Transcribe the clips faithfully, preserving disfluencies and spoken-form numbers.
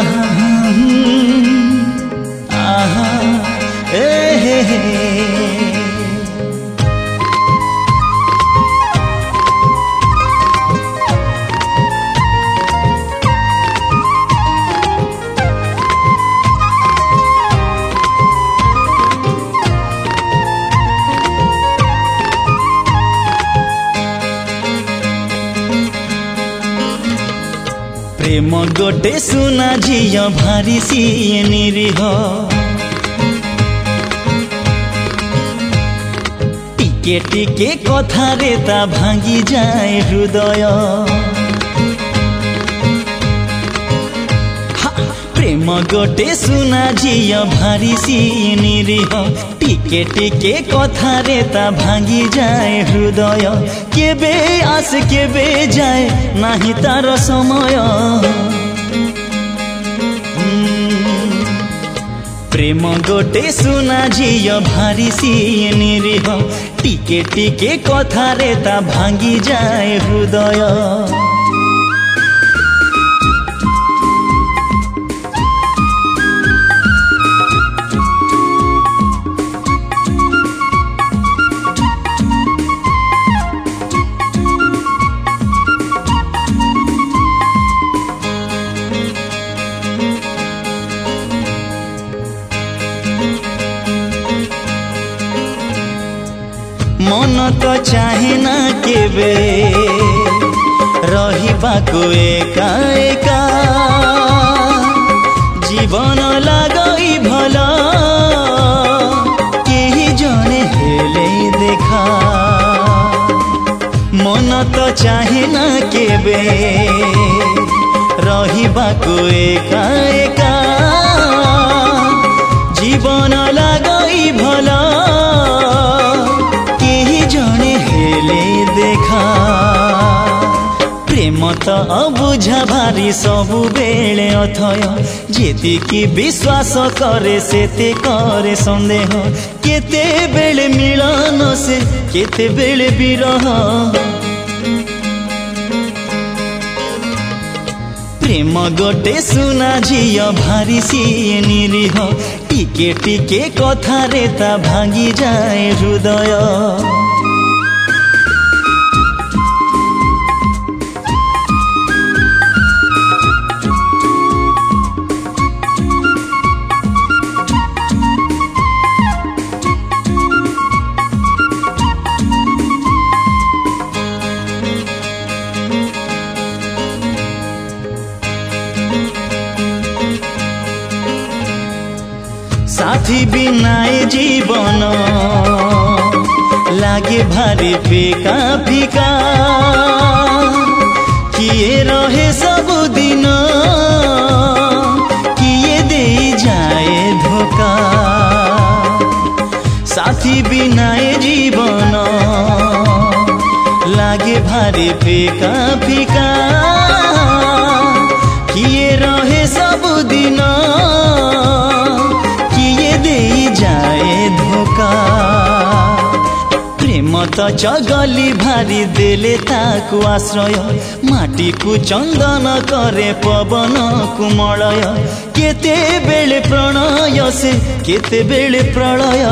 आहा ए हे हे प्रेम गोटे सुना झिया भारी सीए निरीह टिके टिके कथारे ता भांगी जाए हृदय प्रेम गोटे सुना झिया भारी सीए निरीह टिके टिके कथारे ता भांगी जाए हृदय केबे आस केबे जाए नाही तार समय प्रेम गोटे सुना झिया भारी सीए निरीह टिके टिके कथारे ता भांगी जाए हृदय मन तो चाहे ना केबे रहिबाको एका एका जीवन लागई भला केही जने हेले देखा मन तो चाहे ना केबे रहिबाको एका एका जीवन लागई भला देखा प्रेम तो अबुझा भारी सबु बेले अथय जेतिकी विश्वास करे सेते करे संदेह केते बेले मिलन से केते बेले विरह प्रेम गोटे सुना झिया भारी सीए निरीह टिके टिके कथारे ता भांगी जाए हृदय साथी बिना जीवन लागे भारी फीका फीका किए रहे सब दिन किए दे जाए धोखा साथी बिना जीवन लागे भारी फीका फीका किए रहे सब दिन प्रेम तो चगली भारी देले ताकु आश्रय माटी को चंदन करे पवन कुमलय केते बेले प्रणय से केते बेले प्रलय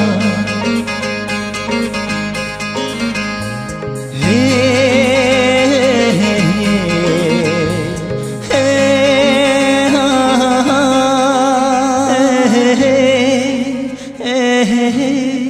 हे हे हे हे हे